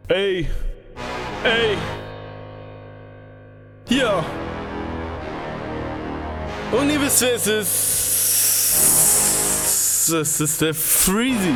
Ey, ey, ja. Und ihr wisst, wer es ist. Es ist der Freezy.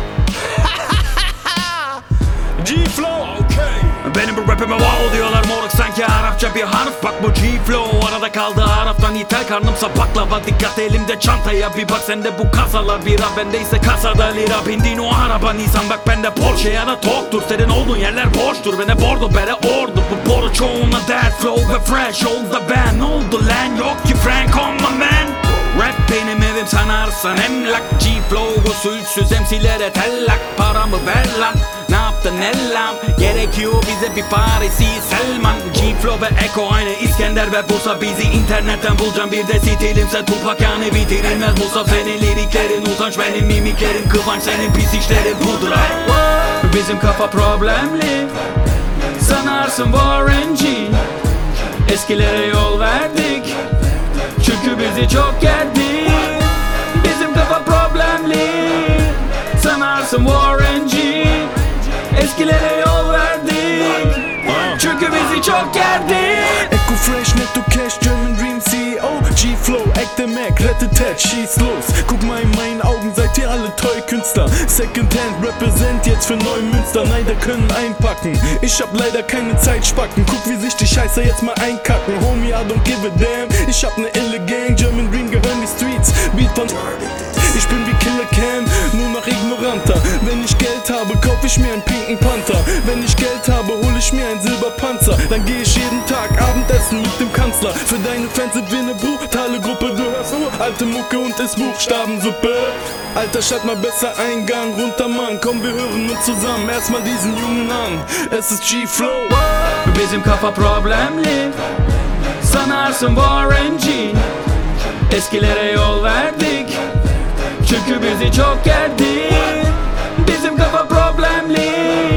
G-Flow, okay. Benim bu rapime wow diyorlar moruk sanki Arapça bir harf. Bak bu G-Flow arada kaldı haraftan ithal. Karnımsa baklava, dikkat elimde çantaya bir bak. Sende bu kasalar bira, bendeyse kasada lira. Bindiğin o araba Nisan, bak bende Porsche ya da Tok'tur. Senin olduğun yerler boştur, bende bordo bere ordu. Bu boru çoğuna dert, flow ve fresh oldu da ben. Ne oldu lan, yok ki Frank on my man. Rap benim evim sanarsan emlak. G-Flow usulsüz MC'lere tellak. Paramı ver lan, ne yaptın ellam? Gerekiyor bize bir Farisi Selman. G-Flow ve Eko aynı İskender ve Bursa. Bizi internetten bulacağım, bir de stilimse Tupac yani bitirilmez. Musa senin liriklerin utanç, benim mimiklerim kıvanç, senin pis işlerin pudra. Bizim kafa problemli, sanarsın Warren G. Eskilere yol verdik, çünkü bizi çok gerdi. Bizim kafa problemli, sanarsın Warren G. Eskilere yol verdik, çünkü bizi çok gerdi. Echo Fresh, Netto Cash, German Dream CEO. G-Flow, Ekte Mac, rettet Ted, schieß los. Guck mal in meinen Augen, seid ihr alle toll Künstler. Second Hand, represent jetzt für Neumünster. Neider können einpacken, ich hab leider keine Zeit spacken. Guck wie sich die Scheiße jetzt mal einkacken. Homie, I don't give a damn, ich hab ne ille Gang. German Dream gehören die Streets, Beat von ich bin wie Killer Cam, nur noch ignoranter. Wenn ich Geld habe, kauf ich mir einen pinken Panther. Wenn ich Geld habe, hol ich mir einen Silberpanzer. Dann geh ich jeden Tag Abendessen mit dem Kanzler. Für deine Fans sind wir ne brutale Gruppe. Du hörst alte Mucke und ist Buchstabensuppe. Alter, schalt mal besser Eingang runter, Mann. Komm, wir hören uns zusammen erstmal diesen Jungen an. Es ist G-Flow. Bizim kafa problemli, sanarsın Warren G. Eskilere yol verdik, çünkü bizi çok gerdi. Bizim kafa problemli,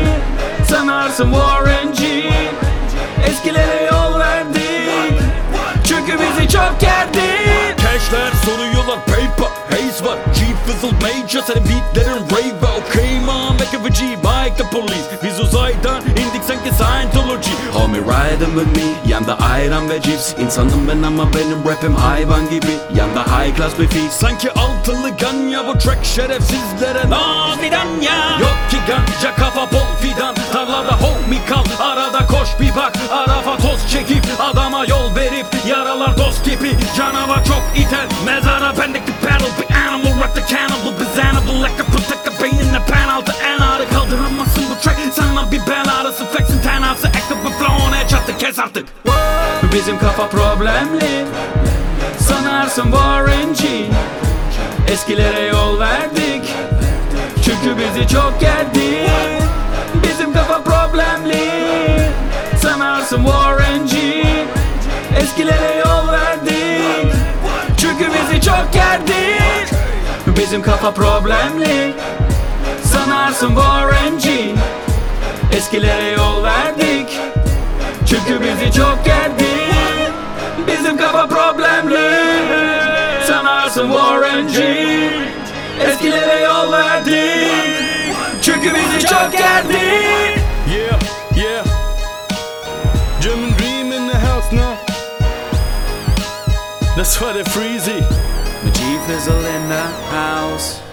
sanarsın Warren G. Eskilere yol verdik, çünkü bizi çok gerdi. Cashler soruyorlar paper, haze var. G-Fizzle Major, senin beatlerin rave. Okay man, like a G, Mike the police. Biz uzaydan indik sanki Scientology. Homie riding with me, yanda ayran ve cips. İnsanım ben ama benim rapim hayvan gibi. Yanda high class bir fix. Sanki altılı ganya, bu track şerefsizlere nafidan ya. Yok ki ganca, kafa bol fidan. Tarlada homie kal, arada koş bir bak. Arafa toz çekip, adama yol verip. Yaralar dost gibi, canavar çok iter. Mezara bendeki paddle, bir animal rock the cannibal. Biz animal like a protect the beynine penaltı. En ağrı kaldıramazsın bu track. Sana bir bel ağrısı, flexin tenası. Ekip bir flow'un çattı, kes artık. Bizim kafa problemli, sanarsın Warren G. Eskilere yol verdik, çünkü bizi çok gerdi. Bizim kafa problemli, sanarsın Warren G. Eskilere yol verdik, çünkü bizi çok gerdi. Bizim kafa problemli, sanarsın Warren G. Eskilere yol verdik, çünkü bizi çok gerdi. Bizim kafa problemli, sanarsın Warren G. Eskilere yol verdik, çünkü bizi çok gerdi. Yeah, yeah. German Dream in the house now. Das war der Freezy. G-Fizzle in the house.